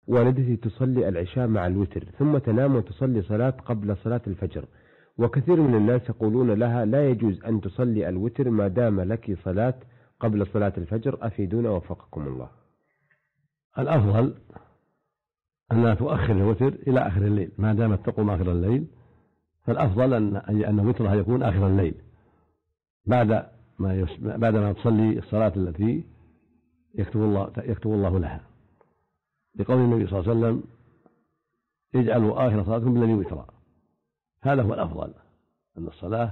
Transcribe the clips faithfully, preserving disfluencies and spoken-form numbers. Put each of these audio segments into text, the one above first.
والدتي تصلي العشاء مع الوتر ثم تنام وتصلي صلاة قبل صلاة الفجر، وكثير من الناس يقولون لها لا يجوز أن تصلي الوتر ما دام لك صلاة قبل صلاة الفجر، أفيدونا وفقكم الله. الأفضل أنها تؤخر الوتر إلى آخر الليل ما دامت تقوم آخر الليل، فالأفضل أن أن وترها يكون آخر الليل بعد ما يس... بعد ما تصلي الصلاة التي يكتب الله يكتب الله لها، لقول النبي صلى الله عليه وسلم: اجعلوا آخر صلاتكم بالليل وترا. هذا هو الأفضل، أن الصلاة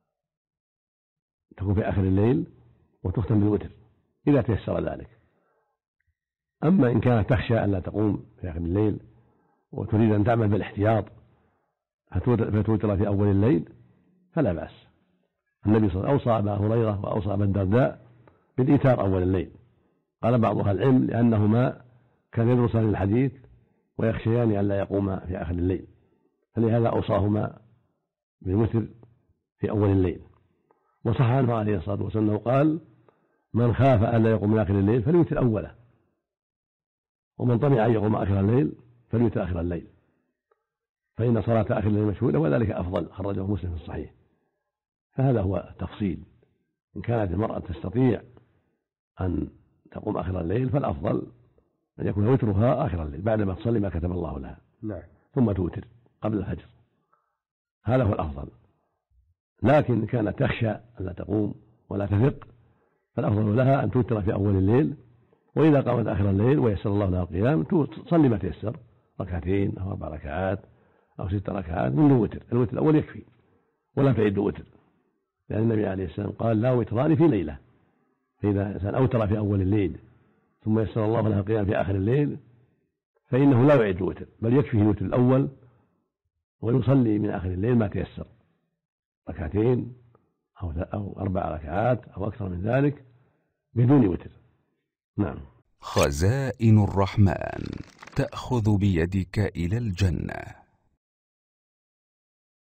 تكون في آخر الليل وتختم بالوتر إذا تيسر ذلك. أما إن كانت تخشى أن لا تقوم في آخر الليل وتريد أن تعمل بالاحتياط فتوتر في أول الليل فلا بأس. النبي صلى الله عليه وسلم أوصى أبا هريرة وأوصى أبا الدرداء بالإيتار أول الليل. قال بعض أهل العلم لأنهما كان يدرسان الحديث ويخشيان أن لا يقوما في آخر الليل، فلهذا أوصاهما بالوتر في أول الليل. وصح عنه عليه الصلاة والسلام قال: من خاف أن لا يقوم من آخر الليل فليوتر أوله، ومن طمع أن يقوم آخر الليل فليوتر آخر الليل، فإن صلاة آخر الليل مشهودة وذلك أفضل. خرجه مسلم في الصحيح. فهذا هو التفصيل. إن كانت المرأة تستطيع أن تقوم آخر الليل فالأفضل أن يكون وترها آخر الليل بعدما تصلي ما كتب الله لها، نعم. ثم توتر قبل الفجر، هذا هو الأفضل. لكن إن كانت تخشى أن لا تقوم ولا تثق فالأفضل لها أن توتر في أول الليل، وإذا قامت آخر الليل ويسر الله لها القيام تصلي ما تيسر، ركعتين أو أربع ركعات أو ست ركعات من الوتر. الوتر الأول يكفي ولا تعد وتر، لأن النبي عليه السلام قال: لا وتران في ليلة. فإذا إنسان أوتر في أول الليل ثم يسر الله له القيام في آخر الليل فإنه لا يعد وتر، بل يكفيه الوتر الأول ويصلي من آخر الليل ما تيسر، ركعتين أو أو أربع ركعات أو أكثر من ذلك بدون وتر. نعم. خزائن الرحمن تأخذ بيدك إلى الجنة.